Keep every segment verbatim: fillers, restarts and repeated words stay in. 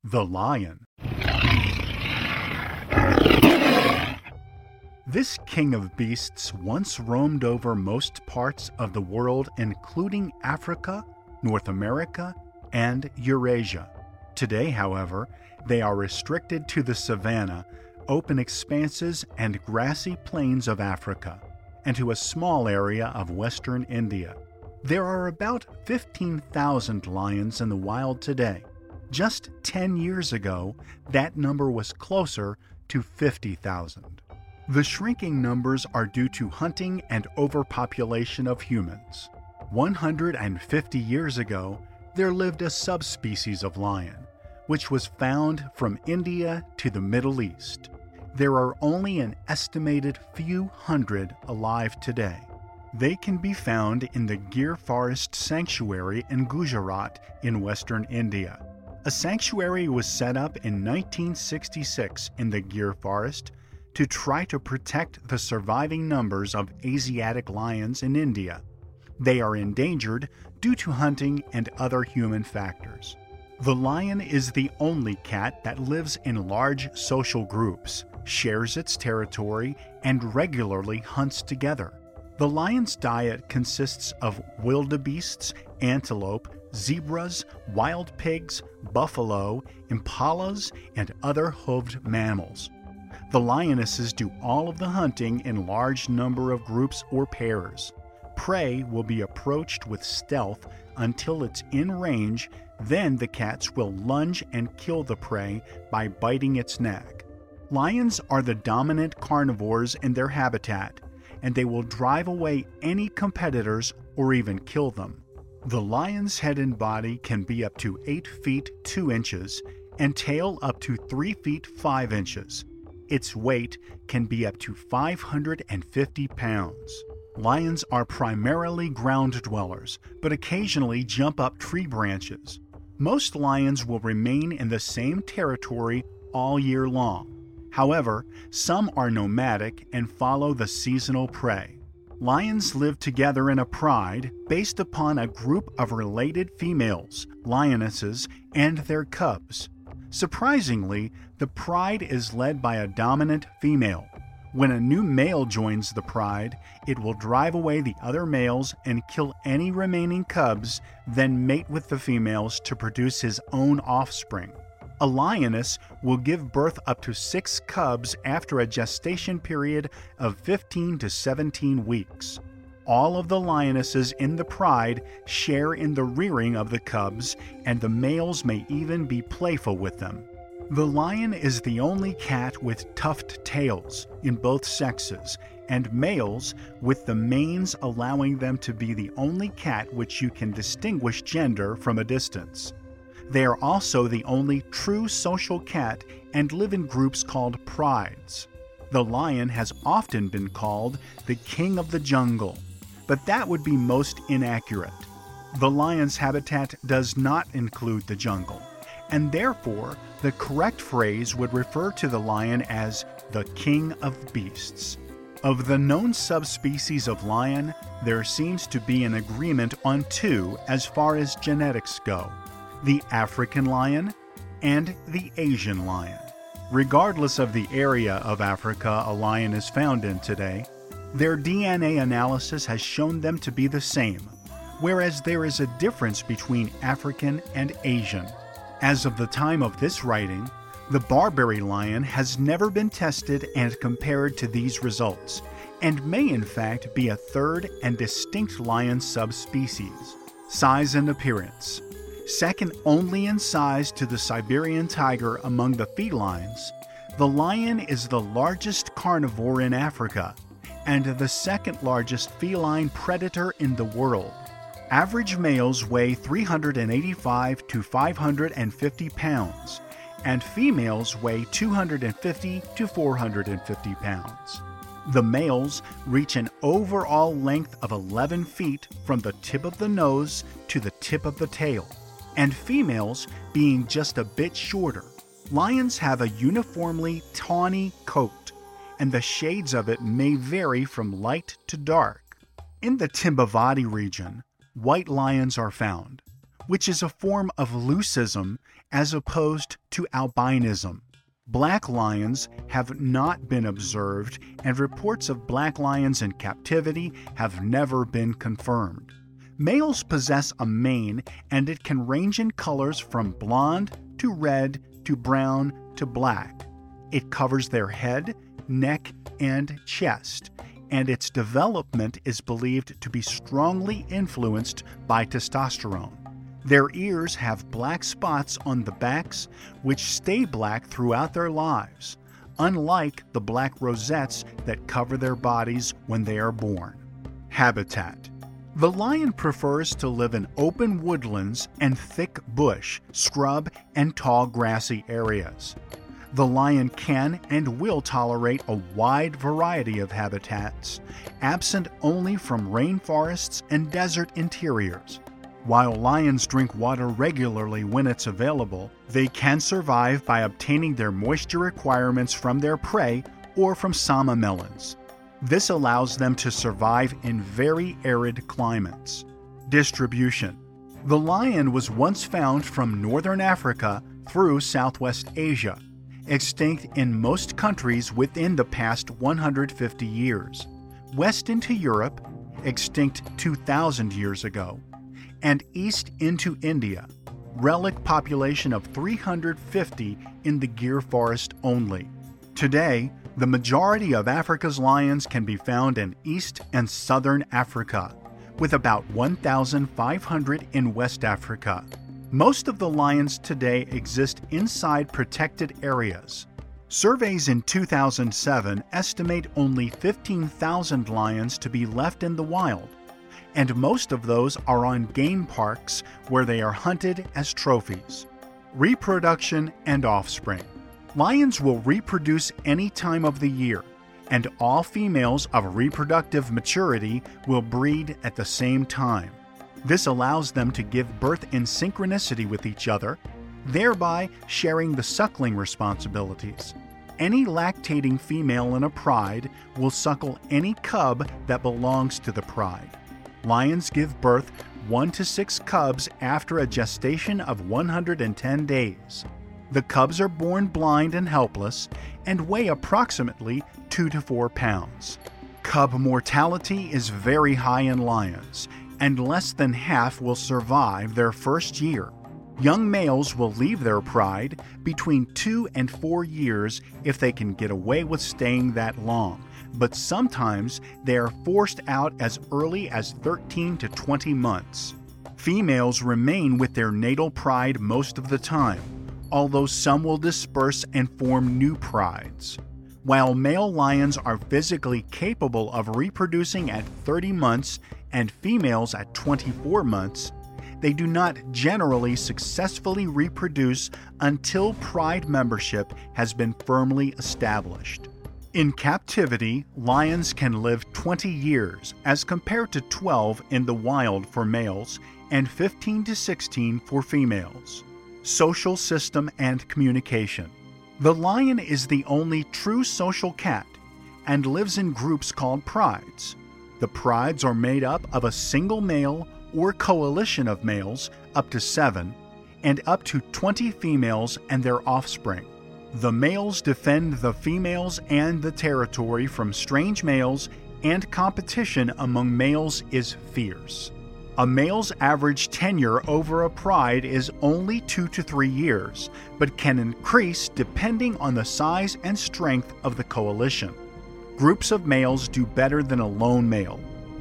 The lion. This king of beasts once roamed over most parts of the world, including Africa, North America, and Eurasia. Today, however, they are restricted to the savanna, open expanses and grassy plains of Africa, and to a small area of western India. There are about fifteen thousand lions in the wild today. Just ten years ago, that number was closer to fifty thousand. The shrinking numbers are due to hunting and overpopulation of humans. one hundred fifty years ago, there lived a subspecies of lion, which was found from India to the Middle East. There are only an estimated few hundred alive today. They can be found in the Gir Forest Sanctuary in Gujarat in western India. A sanctuary was set up in nineteen sixty-six in the Gir Forest to try to protect the surviving numbers of Asiatic lions in India. They are endangered due to hunting and other human factors. The lion is the only cat that lives in large social groups, shares its territory, and regularly hunts together. The lion's diet consists of wildebeests, antelope, zebras, wild pigs, buffalo, impalas, and other hoofed mammals. The lionesses do all of the hunting in large number of groups or pairs. Prey will be approached with stealth until it's in range, then the cats will lunge and kill the prey by biting its neck. Lions are the dominant carnivores in their habitat, and they will drive away any competitors or even kill them. The lion's head and body can be up to eight feet two inches and tail up to three feet five inches. Its weight can be up to five hundred fifty pounds. Lions are primarily ground dwellers, but occasionally jump up tree branches. Most lions will remain in the same territory all year long. However, some are nomadic and follow the seasonal prey. Lions live together in a pride based upon a group of related females, lionesses, and their cubs. Surprisingly, the pride is led by a dominant female. When a new male joins the pride, it will drive away the other males and kill any remaining cubs, then mate with the females to produce his own offspring. A lioness will give birth up to six cubs after a gestation period of fifteen to seventeen weeks. All of the lionesses in the pride share in the rearing of the cubs, and the males may even be playful with them. The lion is the only cat with tufted tails in both sexes, and males with the manes allowing them to be the only cat which you can distinguish gender from a distance. They are also the only true social cat and live in groups called prides. The lion has often been called the king of the jungle, but that would be most inaccurate. The lion's habitat does not include the jungle, and therefore the correct phrase would refer to the lion as the king of beasts. Of the known subspecies of lion, there seems to be an agreement on two as far as genetics go: the African lion and the Asian lion. Regardless of the area of Africa a lion is found in today, their D N A analysis has shown them to be the same, whereas there is a difference between African and Asian. As of the time of this writing, the Barbary lion has never been tested and compared to these results, and may in fact be a third and distinct lion subspecies. Size and appearance. Second only in size to the Siberian tiger among the felines, the lion is the largest carnivore in Africa and the second largest feline predator in the world. Average males weigh three hundred eighty-five to five hundred fifty pounds, and females weigh two hundred fifty to four hundred fifty pounds. The males reach an overall length of eleven feet from the tip of the nose to the tip of the tail, and females being just a bit shorter. Lions have a uniformly tawny coat, and the shades of it may vary from light to dark. In the Timbavati region, white lions are found. which is a form of leucism as opposed to albinism. Black lions have not been observed, and reports of black lions in captivity have never been confirmed. Males possess a mane, and it can range in colors from blonde to red to brown to black. It covers their head, neck, and chest, and its development is believed to be strongly influenced by testosterone. Their ears have black spots on the backs, which stay black throughout their lives, unlike the black rosettes that cover their bodies when they are born. Habitat. The lion prefers to live in open woodlands and thick bush, scrub, and tall grassy areas. The lion can and will tolerate a wide variety of habitats, absent only from rainforests and desert interiors. While lions drink water regularly when it's available, they can survive by obtaining their moisture requirements from their prey or from sama melons. This allows them to survive in very arid climates. Distribution. The lion was once found from northern Africa through Southwest Asia, extinct in most countries within the past one hundred fifty years, west into Europe, extinct two thousand years ago, and east into India, relic population of three hundred fifty in the Gir Forest only. Today, the majority of Africa's lions can be found in East and Southern Africa, with about one thousand five hundred in West Africa. Most of the lions today exist inside protected areas. Surveys in two thousand seven estimate only fifteen thousand lions to be left in the wild, and most of those are on game parks where they are hunted as trophies. Reproduction and offspring. Lions will reproduce any time of the year, and all females of reproductive maturity will breed at the same time. This allows them to give birth in synchronicity with each other, thereby sharing the suckling responsibilities. Any lactating female in a pride will suckle any cub that belongs to the pride. Lions give birth one to six cubs after a gestation of one hundred ten days. The cubs are born blind and helpless and weigh approximately two to four pounds. Cub mortality is very high in lions, and less than half will survive their first year. Young males will leave their pride between two and four years if they can get away with staying that long, but sometimes they are forced out as early as thirteen to twenty months. Females remain with their natal pride most of the time, although some will disperse and form new prides. While male lions are physically capable of reproducing at thirty months and females at twenty-four months, they do not generally successfully reproduce until pride membership has been firmly established. In captivity, lions can live twenty years as compared to twelve in the wild for males and fifteen to sixteen for females. Social system and communication. The lion is the only true social cat and lives in groups called prides. The prides are made up of a single male or coalition of males, up to seven, and up to twenty females and their offspring. The males defend the females and the territory from strange males, and competition among males is fierce. A male's average tenure over a pride is only two to three years, but can increase depending on the size and strength of the coalition. Groups of males do better than a lone male.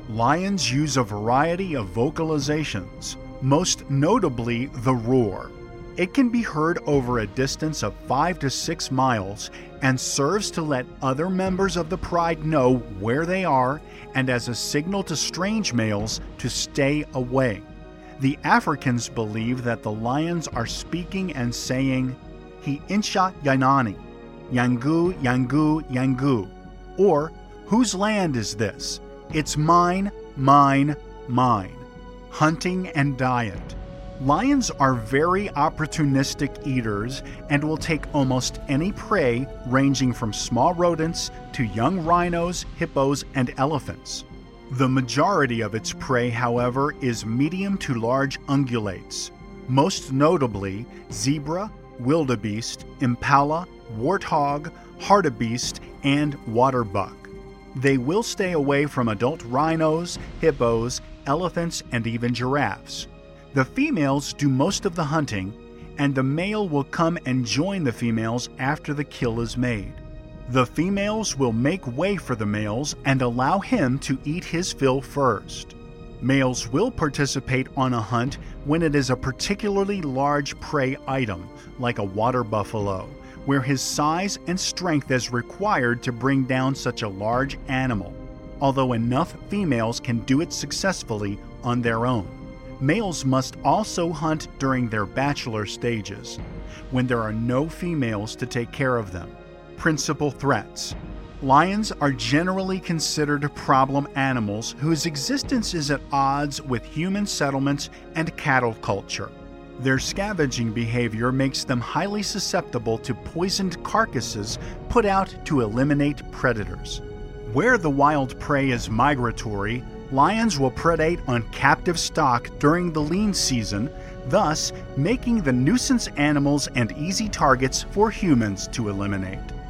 Lions use a variety of vocalizations, most notably the roar. It can be heard over a distance of five to six miles and serves to let other members of the pride know where they are and as a signal to strange males to stay away. The Africans believe that the lions are speaking and saying, "Hi insha yanani, yangu, yangu, yangu," or "Whose land is this? It's mine, mine, mine." Hunting and diet. Lions are very opportunistic eaters and will take almost any prey, ranging from small rodents to young rhinos, hippos, and elephants. The majority of its prey, however, is medium to large ungulates, most notably zebra, wildebeest, impala, warthog, hartebeest, and waterbuck. They will stay away from adult rhinos, hippos, elephants, and even giraffes. The females do most of the hunting, and the male will come and join the females after the kill is made. The females will make way for the males and allow him to eat his fill first. Males will participate on a hunt when it is a particularly large prey item, like a water buffalo, where his size and strength is required to bring down such a large animal, although enough females can do it successfully on their own. Males must also hunt during their bachelor stages, when there are no females to take care of them. Principal threats. Lions are generally considered problem animals whose existence is at odds with human settlements and cattle culture. Their scavenging behavior makes them highly susceptible to poisoned carcasses put out to eliminate predators. Where the wild prey is migratory, lions will predate on captive stock during the lean season, thus making the nuisance animals and easy targets for humans to eliminate.